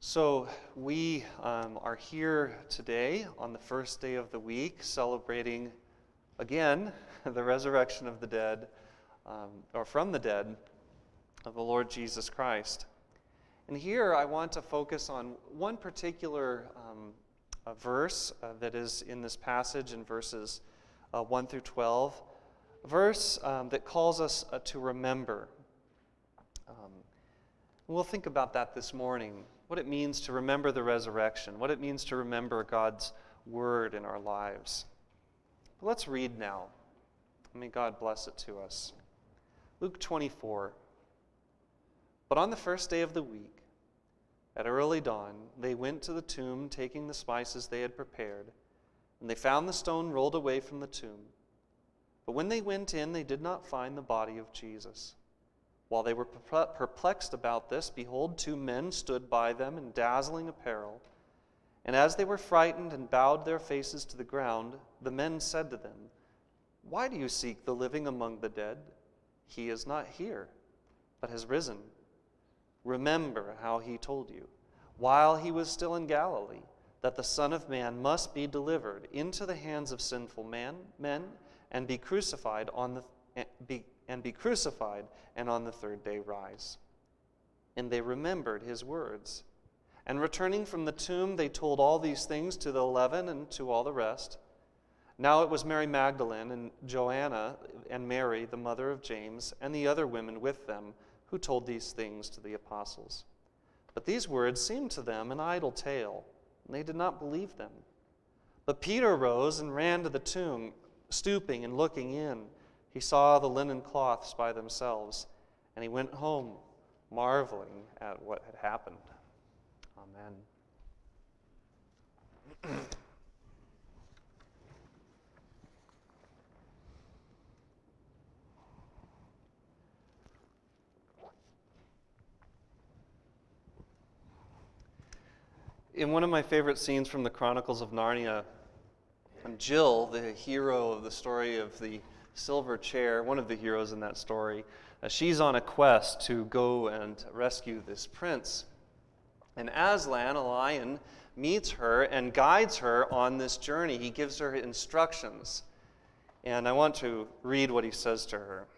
So we are here today on the first day of the week celebrating again the resurrection of the dead, or from the dead, of the Lord Jesus Christ. And here I want to focus on one particular verse that is in this passage in verses 1 through 12, a verse that calls us to remember. We'll think about that this morning, what it means to remember the resurrection, what it means to remember God's word in our lives. But let's read now. May God bless it to us. Luke 24. But on the first day of the week, at early dawn, they went to the tomb, taking the spices they had prepared, and they found the stone rolled away from the tomb. But when they went in, they did not find the body of Jesus. While they were perplexed about this, behold, two men stood by them in dazzling apparel. And as they were frightened and bowed their faces to the ground, the men said to them, "Why do you seek the living among the dead? He is not here, but has risen. Remember how he told you, while he was still in Galilee, that the Son of Man must be delivered into the hands of sinful men and be crucified and on the third day rise." And they remembered his words. And returning from the tomb, they told all these things to the 11 and to all the rest. Now it was Mary Magdalene and Joanna and Mary, the mother of James, and the other women with them, who told these things to the apostles. But these words seemed to them an idle tale, and they did not believe them. But Peter rose and ran to the tomb, stooping and looking in. He saw the linen cloths by themselves, and he went home, marveling at what had happened. Amen. In one of my favorite scenes from the Chronicles of Narnia, Jill, the hero of the story of the silver chair, one of the heroes in that story, she's on a quest to go and rescue this prince. And Aslan, a lion, meets her and guides her on this journey. He gives her instructions. And I want to read what he says to her.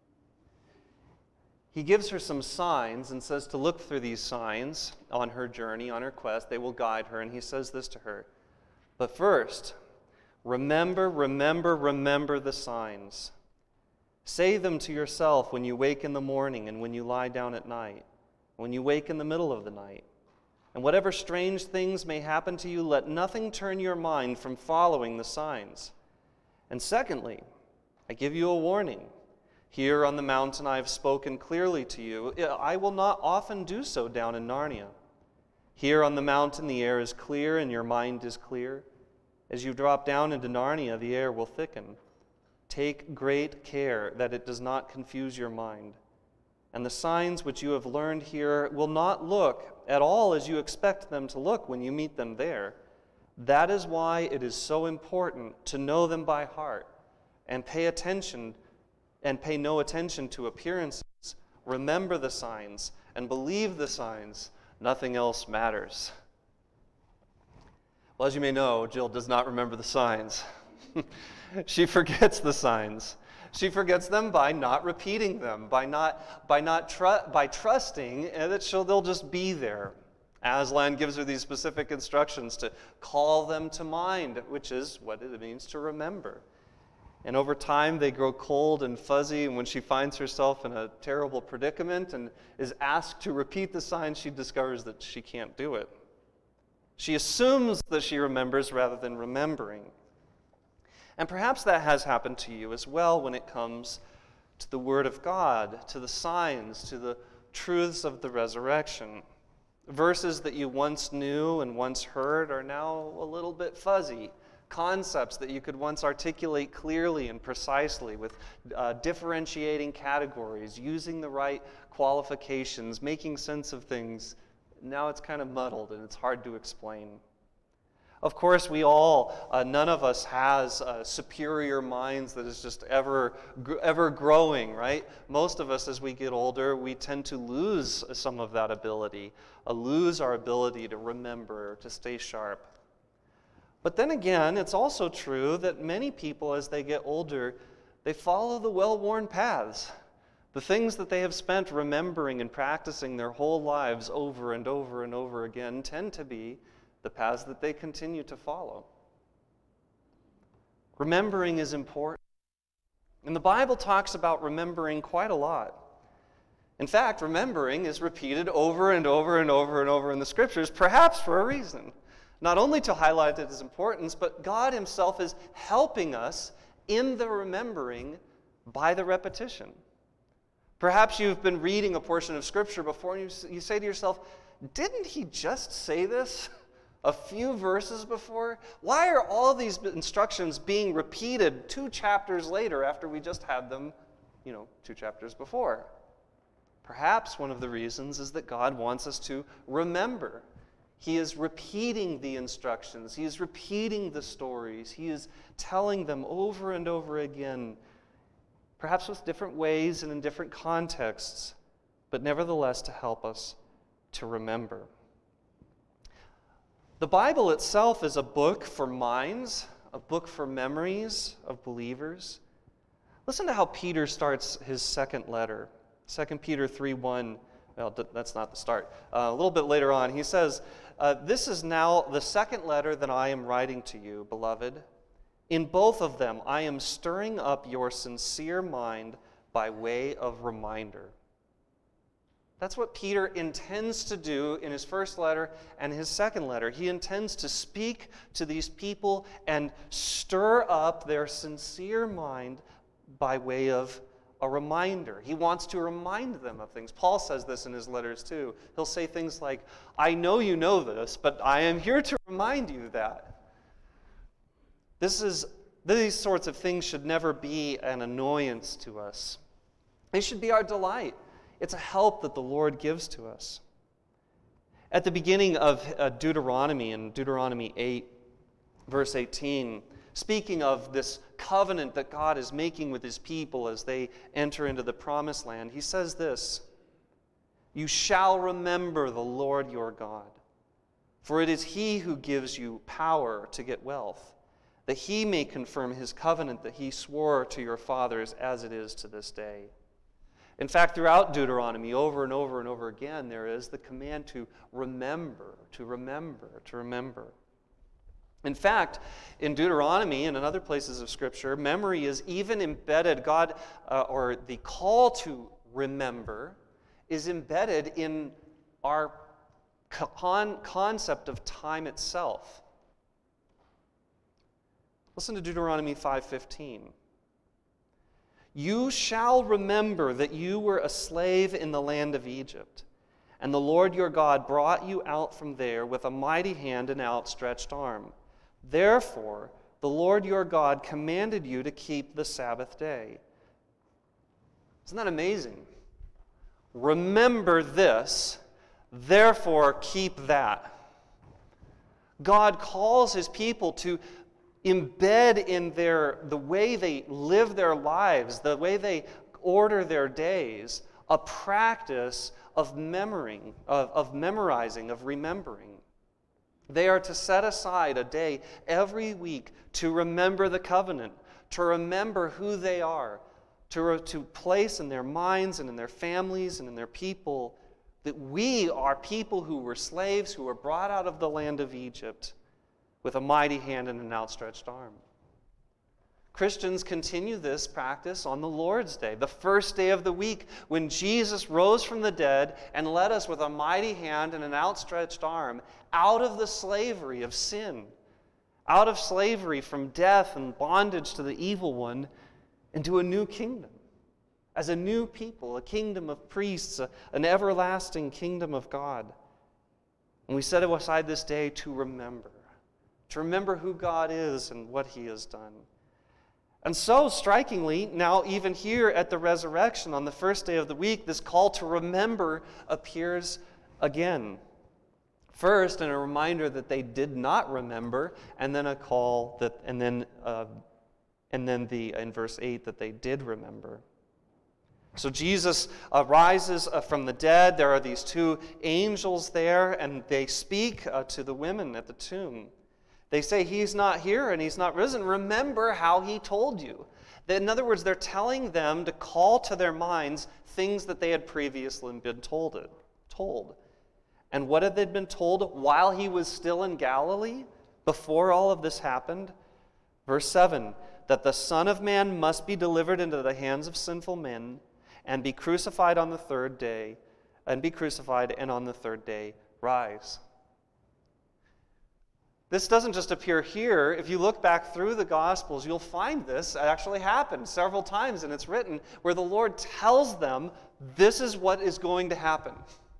He gives her some signs and says to look through these signs on her journey, on her quest. They will guide her. And he says this to her: "But first, remember the signs. Say them to yourself when you wake in the morning and when you lie down at night, when you wake in the middle of the night. And whatever strange things may happen to you, let nothing turn your mind from following the signs. And secondly, I give you a warning. Here on the mountain I have spoken clearly to you. I will not often do so down in Narnia. Here on the mountain the air is clear and your mind is clear. As you drop down into Narnia, the air will thicken. Take great care that it does not confuse your mind. And the signs which you have learned here will not look at all as you expect them to look when you meet them there. That is why it is so important to know them by heart and pay no attention to appearances. Remember the signs and believe the signs. Nothing else matters." Well, as you may know, Jill does not remember the signs. She forgets the signs. She forgets them by not repeating them, by trusting that they'll just be there. Aslan gives her these specific instructions to call them to mind, which is what it means to remember. And over time, they grow cold and fuzzy, and when she finds herself in a terrible predicament and is asked to repeat the signs, she discovers that she can't do it. She assumes that she remembers rather than remembering. And perhaps that has happened to you as well when it comes to the Word of God, to the signs, to the truths of the resurrection. Verses that you once knew and once heard are now a little bit fuzzy. Concepts that you could once articulate clearly and precisely with differentiating categories, using the right qualifications, making sense of things. Now it's kind of muddled and it's hard to explain. Of course, we all, none of us has superior minds that is just ever growing, right? Most of us, as we get older, we tend to lose some of that ability, lose our ability to remember, to stay sharp. But then again, it's also true that many people, as they get older, they follow the well-worn paths. The things that they have spent remembering and practicing their whole lives over and over and over again tend to be the paths that they continue to follow. Remembering is important. And the Bible talks about remembering quite a lot. In fact, remembering is repeated over and over and over and over in the Scriptures, perhaps for a reason. Not only to highlight its importance, but God Himself is helping us in the remembering by the repetition. Perhaps you've been reading a portion of Scripture before and you say to yourself, didn't he just say this a few verses before? Why are all these instructions being repeated 2 chapters later after we just had them, 2 chapters before? Perhaps one of the reasons is that God wants us to remember. He is repeating the instructions. He is repeating the stories. He is telling them over and over again, perhaps with different ways and in different contexts, but nevertheless to help us to remember. The Bible itself is a book for minds, a book for memories of believers. Listen to how Peter starts his second letter, 2 Peter 3:1. Well, that's not the start. A little bit later on, he says, "This is now the second letter that I am writing to you, beloved. In both of them, I am stirring up your sincere mind by way of reminder." That's what Peter intends to do in his first letter and his second letter. He intends to speak to these people and stir up their sincere mind by way of a reminder. He wants to remind them of things. Paul says this in his letters too. He'll say things like, "I know you know this, but I am here to remind you that." These sorts of things should never be an annoyance to us. They should be our delight. It's a help that the Lord gives to us. At the beginning of Deuteronomy, in Deuteronomy 8, verse 18, speaking of this covenant that God is making with His people as they enter into the promised land, He says this, "You shall remember the Lord your God, for it is He who gives you power to get wealth, that He may confirm His covenant that He swore to your fathers as it is to this day." In fact, throughout Deuteronomy, over and over and over again, there is the command to remember, to remember, to remember. In fact, in Deuteronomy and in other places of Scripture, memory is even embedded, or the call to remember is embedded in our concept of time itself. Listen to Deuteronomy 5:15. "You shall remember that you were a slave in the land of Egypt, and the Lord your God brought you out from there with a mighty hand and outstretched arm. Therefore, the Lord your God commanded you to keep the Sabbath day." Isn't that amazing? Remember this, therefore keep that. God calls His people to embed in the way they live their lives, the way they order their days, a practice of memorizing, of remembering. They are to set aside a day every week to remember the covenant, to remember who they are, to place in their minds and in their families and in their people that we are people who were slaves, who were brought out of the land of Egypt with a mighty hand and an outstretched arm. Christians continue this practice on the Lord's Day, the first day of the week, when Jesus rose from the dead and led us with a mighty hand and an outstretched arm out of the slavery of sin, out of slavery from death and bondage to the evil one, into a new kingdom, as a new people, a kingdom of priests, an everlasting kingdom of God. And we set aside this day to remember who God is and what He has done. And so, strikingly, now even here at the resurrection on the first day of the week, this call to remember appears again. First, and a reminder that they did not remember, and then a call that, and then in verse 8 that they did remember. So Jesus rises from the dead. There are these two angels there, and they speak to the women at the tomb. They say, "He's not here and he's not risen. Remember how he told you." In other words, they're telling them to call to their minds things that they had previously been told. And what had they been told while he was still in Galilee, before all of this happened? Verse 7, that the Son of Man must be delivered into the hands of sinful men and be crucified on the third day, and on the third day rise. This doesn't just appear here. If you look back through the Gospels, you'll find this actually happened several times, and it's written where the Lord tells them, this is what is going to happen.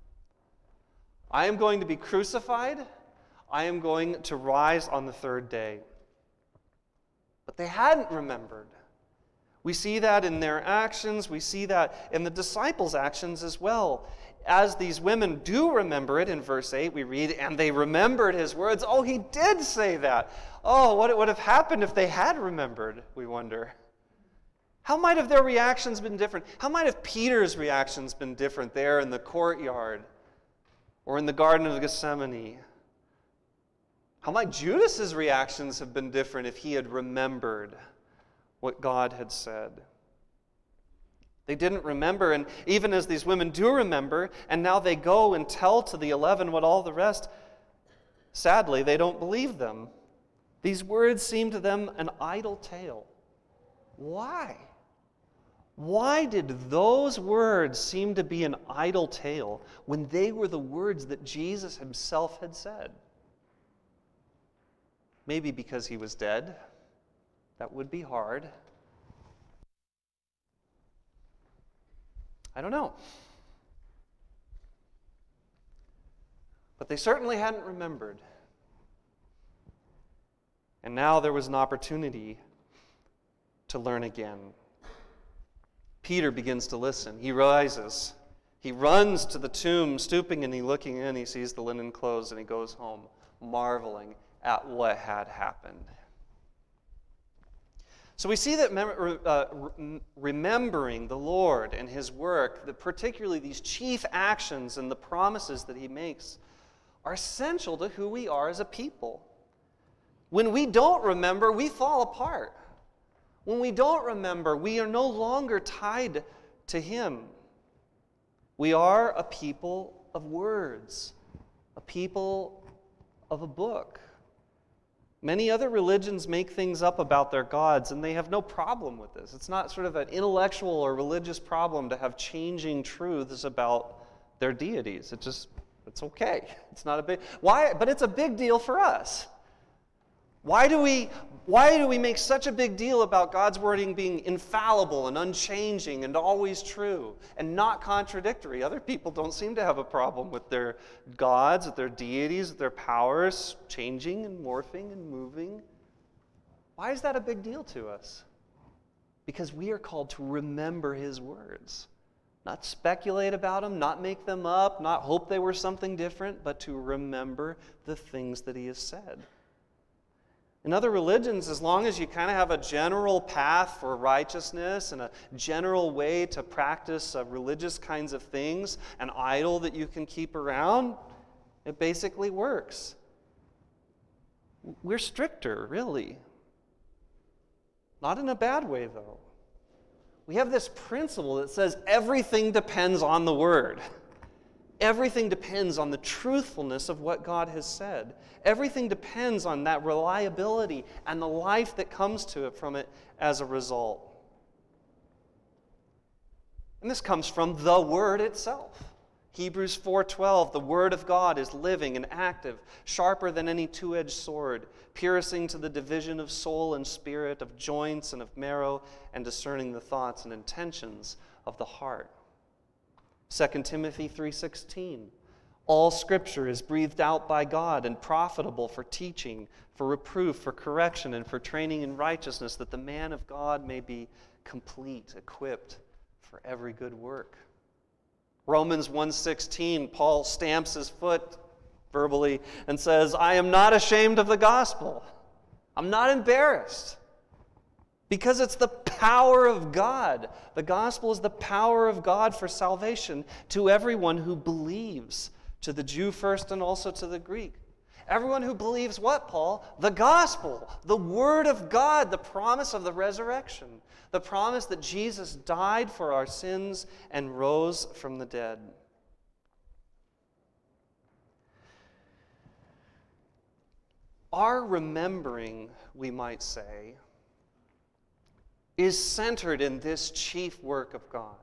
I am going to be crucified. I am going to rise on the third day. But they hadn't remembered. We see that in their actions. We see that in the disciples' actions as well. As these women do remember it, in verse 8 we read, and they remembered his words. Oh, he did say that. Oh, what would have happened if they had remembered, we wonder. How might have their reactions been different? How might have Peter's reactions been different there in the courtyard or in the Garden of Gethsemane? How might Judas's reactions have been different if he had remembered what God had said? They didn't remember, and even as these women do remember, and now they go and tell to the 11 what all the rest, sadly, they don't believe them. These words seem to them an idle tale. Why? Why did those words seem to be an idle tale when they were the words that Jesus himself had said? Maybe because he was dead. That would be hard. I don't know. But they certainly hadn't remembered. And now there was an opportunity to learn again. Peter begins to listen. He rises. He runs to the tomb, stooping and looking in. He sees the linen clothes and he goes home, marveling at what had happened. So we see that remembering the Lord and his work, particularly these chief actions and the promises that he makes, are essential to who we are as a people. When we don't remember, we fall apart. When we don't remember, we are no longer tied to him. We are a people of words, a people of a book. Many other religions make things up about their gods, and they have no problem with this. It's not sort of an intellectual or religious problem to have changing truths about their deities. It's okay. It's not a big... Why? But it's a big deal for us. Why do we make such a big deal about God's wording being infallible and unchanging and always true and not contradictory? Other people don't seem to have a problem with their gods, with their deities, with their powers changing and morphing and moving. Why is that a big deal to us? Because we are called to remember his words. Not speculate about them, not make them up, not hope they were something different, but to remember the things that he has said. In other religions, as long as you kind of have a general path for righteousness and a general way to practice religious kinds of things, an idol that you can keep around, it basically works. We're stricter, really. Not in a bad way, though. We have this principle that says everything depends on the Word. Everything depends on the truthfulness of what God has said. Everything depends on that reliability and the life that comes to it from it as a result. And this comes from the Word itself. Hebrews 4:12, the Word of God is living and active, sharper than any two-edged sword, piercing to the division of soul and spirit, of joints and of marrow, and discerning the thoughts and intentions of the heart. 2 Timothy 3:16, all Scripture is breathed out by God and profitable for teaching, for reproof, for correction, and for training in righteousness, that the man of God may be complete, equipped for every good work. Romans 1:16, Paul stamps his foot verbally and says, I am not ashamed of the gospel. I'm not embarrassed. Because it's the power of God. The gospel is the power of God for salvation to everyone who believes, to the Jew first and also to the Greek. Everyone who believes what, Paul? The gospel, the word of God, the promise of the resurrection, the promise that Jesus died for our sins and rose from the dead. Our remembering, we might say, is centered in this chief work of God.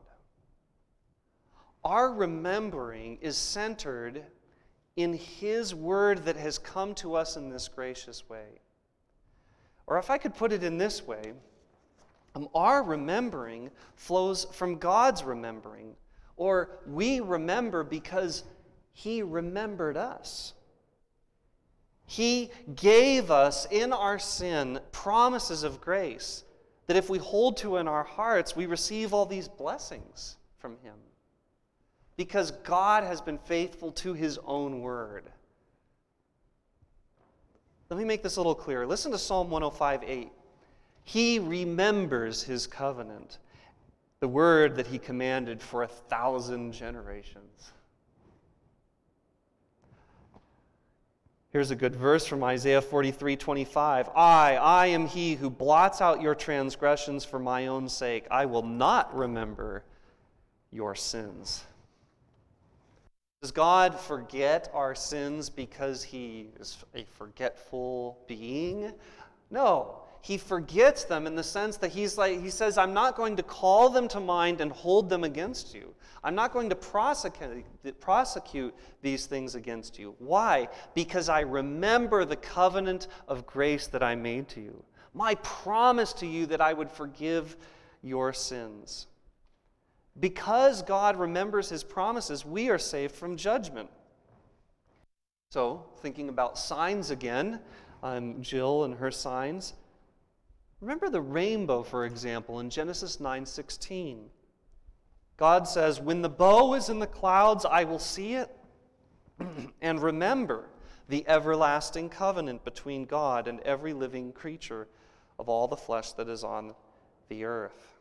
Our remembering is centered in His word that has come to us in this gracious way. Or if I could put it in this way, our remembering flows from God's remembering, or we remember because He remembered us. He gave us in our sin promises of grace that if we hold to in our hearts, we receive all these blessings from Him. Because God has been faithful to His own word. Let me make this a little clearer. Listen to Psalm 105:8. He remembers His covenant, the word that He commanded for 1,000 generations. Here's a good verse from Isaiah 43:25. I am He who blots out your transgressions for my own sake. I will not remember your sins. Does God forget our sins because He is a forgetful being? No. He forgets them in the sense that He says, I'm not going to call them to mind and hold them against you. I'm not going to prosecute these things against you. Why? Because I remember the covenant of grace that I made to you. My promise to you that I would forgive your sins. Because God remembers His promises, we are saved from judgment. So, thinking about signs again, Jill and her signs. Remember the rainbow, for example, in Genesis 9:16. God says, when the bow is in the clouds, I will see it and remember the everlasting covenant between God and every living creature of all the flesh that is on the earth.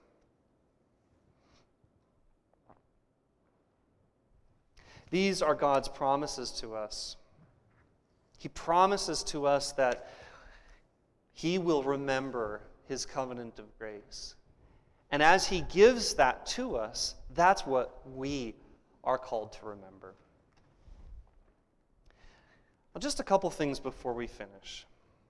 These are God's promises to us. He promises to us that He will remember His covenant of grace. And as He gives that to us, that's what we are called to remember. Well, just a couple things before we finish.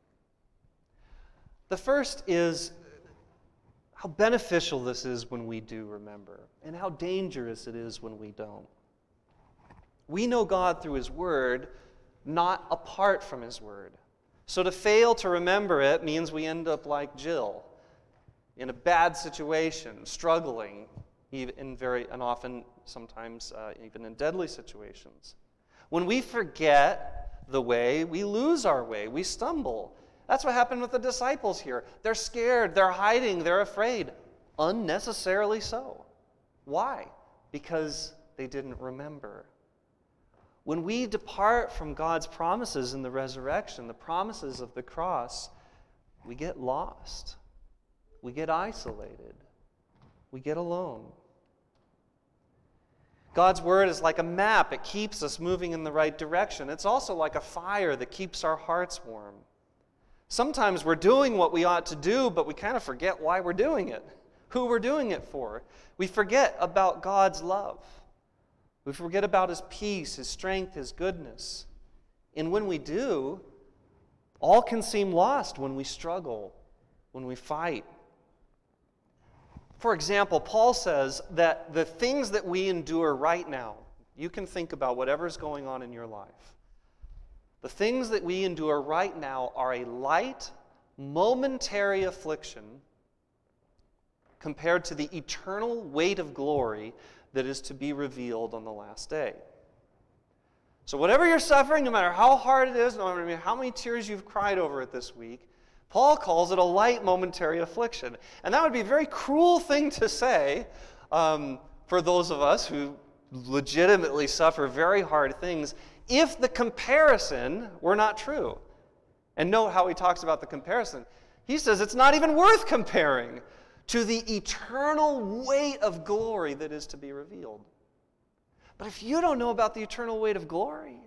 The first is how beneficial this is when we do remember, and how dangerous it is when we don't. We know God through His Word, not apart from His Word. So to fail to remember it means we end up like Jill, in a bad situation, struggling, and often, sometimes, even in deadly situations. When we forget the way, we lose our way, we stumble. That's what happened with the disciples here. They're scared, they're hiding, they're afraid. Unnecessarily so. Why? Because they didn't remember. When we depart from God's promises in the resurrection, the promises of the cross, we get lost. We get isolated. We get alone. God's Word is like a map. It keeps us moving in the right direction. It's also like a fire that keeps our hearts warm. Sometimes we're doing what we ought to do, but we kind of forget why we're doing it, who we're doing it for. We forget about God's love. We forget about His peace, His strength, His goodness. And when we do, all can seem lost when we struggle, when we fight. For example, Paul says that the things that we endure right now, you can think about whatever's going on in your life. The things that we endure right now are a light, momentary affliction compared to the eternal weight of glory that is to be revealed on the last day. So whatever you're suffering, no matter how hard it is, no matter how many tears you've cried over it this week, Paul calls it a light momentary affliction. And that would be a very cruel thing to say for those of us who legitimately suffer very hard things. if the comparison were not true. And note how he talks about the comparison. He says it's not even worth comparing to the eternal weight of glory that is to be revealed. But if you don't know about the eternal weight of glory,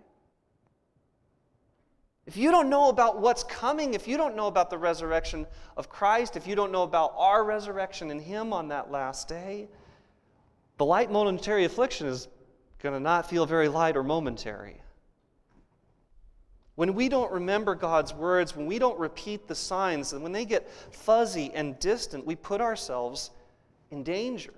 if you don't know about what's coming, if you don't know about the resurrection of Christ, if you don't know about our resurrection in Him on that last day, the light momentary affliction is going to not feel very light or momentary. When we don't remember God's words, when we don't repeat the signs, and when they get fuzzy and distant, we put ourselves in danger.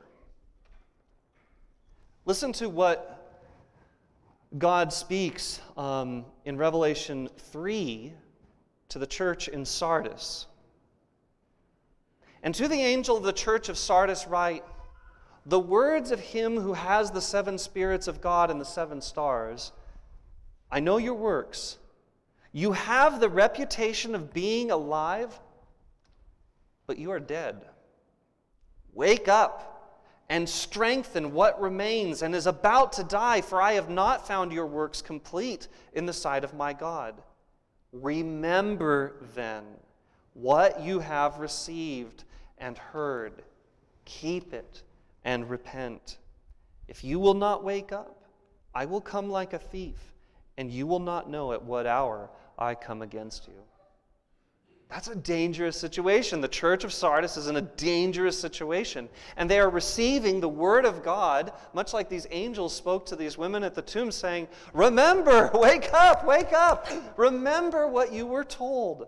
Listen to what God speaks in Revelation 3 to the church in Sardis. And to the angel of the church of Sardis write, the words of him who has the 7 spirits of God and the 7 stars. I know your works. You have the reputation of being alive, but you are dead. Wake up and strengthen what remains and is about to die, for I have not found your works complete in the sight of my God. Remember then what you have received and heard. Keep it and repent. If you will not wake up, I will come like a thief, and you will not know at what hour I come against you. That's a dangerous situation. The church of Sardis is in a dangerous situation. And they are receiving the word of God, much like these angels spoke to these women at the tomb, saying, remember, wake up, remember what you were told.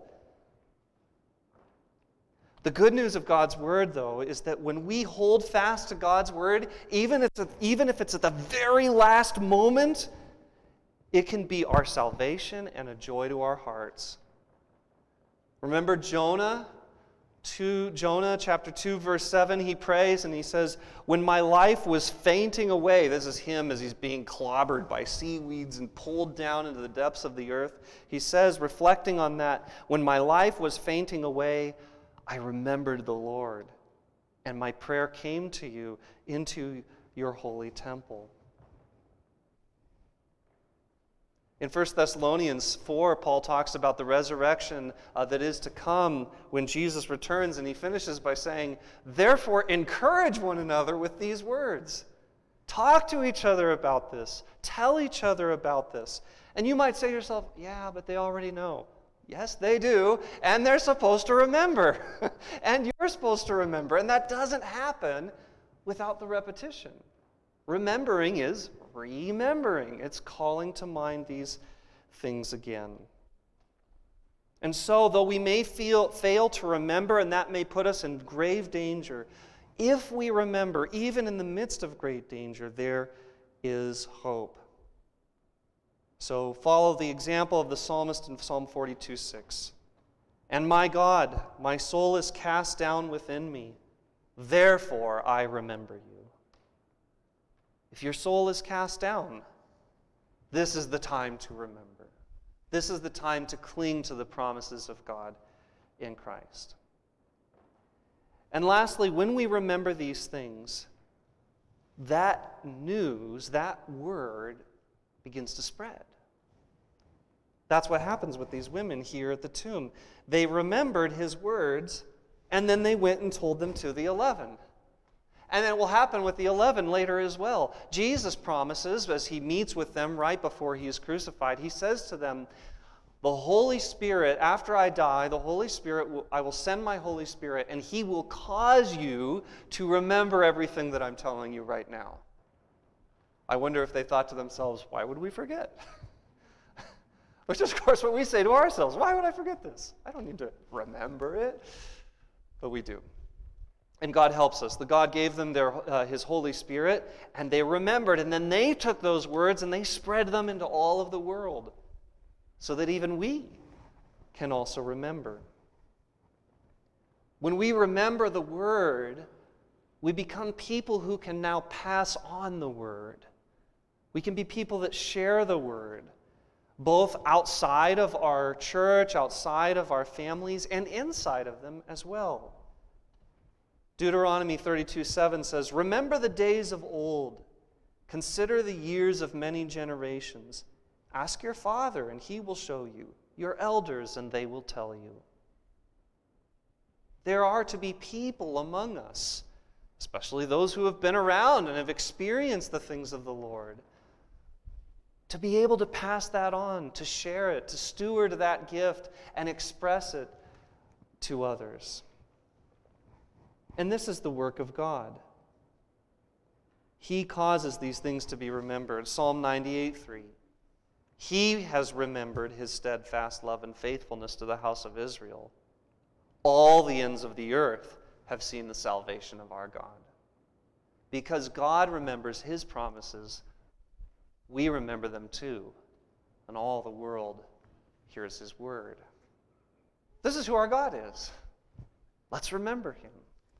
The good news of God's word, though, is that when we hold fast to God's word, even if it's at the very last moment, it can be our salvation and a joy to our hearts. Remember Jonah chapter 2, verse 7, he prays and he says, when my life was fainting away, this is him as he's being clobbered by seaweeds and pulled down into the depths of the earth. He says, reflecting on that, when my life was fainting away, I remembered the Lord, and my prayer came to you into your holy temple. In 1 Thessalonians 4, Paul talks about the resurrection that is to come when Jesus returns, and he finishes by saying, therefore encourage one another with these words. Talk to each other about this. Tell each other about this. And you might say to yourself, yeah, but they already know. Yes, they do, and they're supposed to remember. And you're supposed to remember, and that doesn't happen without the repetition. Remembering is remembering. It's calling to mind these things again. And so, though we may fail to remember, and that may put us in grave danger, if we remember, even in the midst of great danger, there is hope. So follow the example of the psalmist in Psalm 42:6. And my God, my soul is cast down within me. Therefore I remember you. If your soul is cast down, this is the time to remember. This is the time to cling to the promises of God in Christ. And lastly, when we remember these things, that news, that word, begins to spread. That's what happens with these women here at the tomb. They remembered his words, and then they went and told them to the 11. And it will happen with the 11 later as well. Jesus promises, as he meets with them right before he is crucified, he says to them, the Holy Spirit, after I die, the Holy Spirit, I will send my Holy Spirit, and he will cause you to remember everything that I'm telling you right now. I wonder if they thought to themselves, why would we forget? Which is, of course, what we say to ourselves. Why would I forget this? I don't need to remember it. But we do. And God helps us. God gave them his Holy Spirit, and they remembered. And then they took those words and they spread them into all of the world so that even we can also remember. When we remember the Word, we become people who can now pass on the Word. We can be people that share the Word, both outside of our church, outside of our families, and inside of them as well. Deuteronomy 32:7 says, remember the days of old. Consider the years of many generations. Ask your father, and he will show you. Your elders, and they will tell you. There are to be people among us, especially those who have been around and have experienced the things of the Lord, to be able to pass that on, to share it, to steward that gift and express it to others. And this is the work of God. He causes these things to be remembered. Psalm 98:3. He has remembered his steadfast love and faithfulness to the house of Israel. All the ends of the earth have seen the salvation of our God. Because God remembers his promises, we remember them too, and all the world hears his word. This is who our God is. Let's remember him.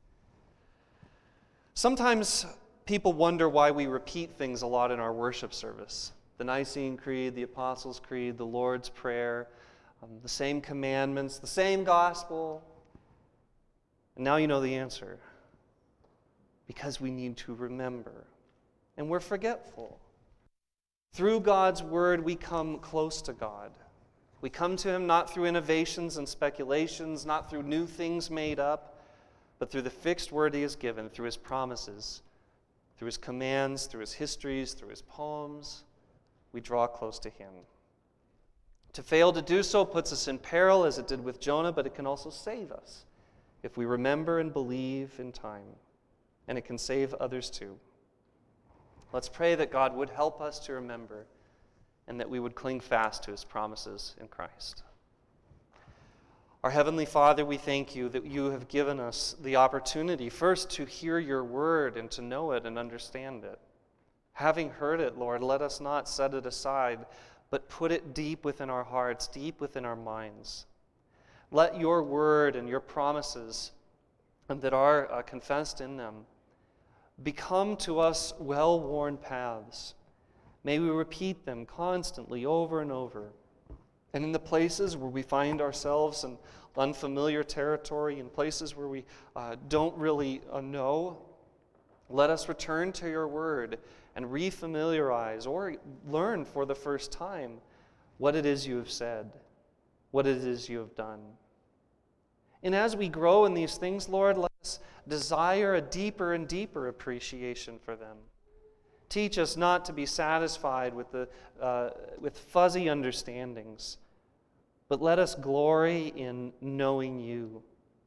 Sometimes people wonder why we repeat things a lot in our worship service. The Nicene Creed, the Apostles' Creed, the Lord's Prayer, the same commandments, the same gospel. And now you know the answer. Because we need to remember. And we're forgetful. Through God's word, we come close to God. We come to him not through innovations and speculations, not through new things made up, but through the fixed word he has given, through his promises, through his commands, through his histories, through his poems. We draw close to him. To fail to do so puts us in peril, as it did with Jonah, but it can also save us if we remember and believe in time. And it can save others too. Let's pray that God would help us to remember and that we would cling fast to his promises in Christ. Our Heavenly Father, we thank you that you have given us the opportunity first to hear your word and to know it and understand it. Having heard it, Lord, let us not set it aside, but put it deep within our hearts, deep within our minds. Let your word and your promises that are confessed in them become to us well-worn paths. May we repeat them constantly over and over. And in the places where we find ourselves in unfamiliar territory, in places where we don't really know, let us return to your word and refamiliarize or learn for the first time what it is you have said, what it is you have done. And as we grow in these things, Lord, let us desire a deeper and deeper appreciation for them. Teach us not to be satisfied with fuzzy understandings, but let us glory in knowing you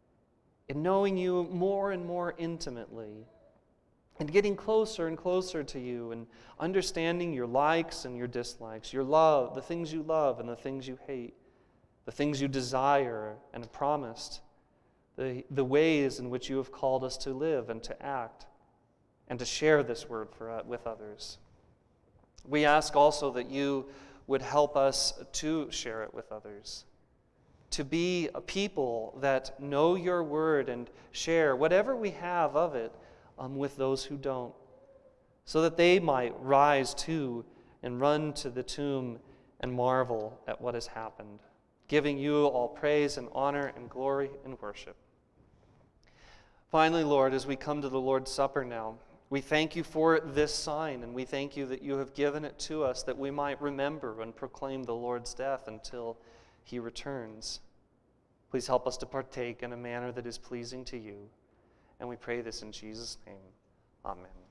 more and more intimately, and getting closer and closer to you, and understanding your likes and your dislikes, your love, the things you love and the things you hate, the things you desire and have promised, the ways in which you have called us to live and to act, and to share this word with others. We ask also that you would help us to share it with others, to be a people that know your word and share whatever we have of it with those who don't, so that they might rise to and run to the tomb and marvel at what has happened, giving you all praise and honor and glory and worship. Finally, Lord, as we come to the Lord's Supper now, we thank you for this sign, and we thank you that you have given it to us that we might remember and proclaim the Lord's death until he returns. Please help us to partake in a manner that is pleasing to you. And we pray this in Jesus' name. Amen.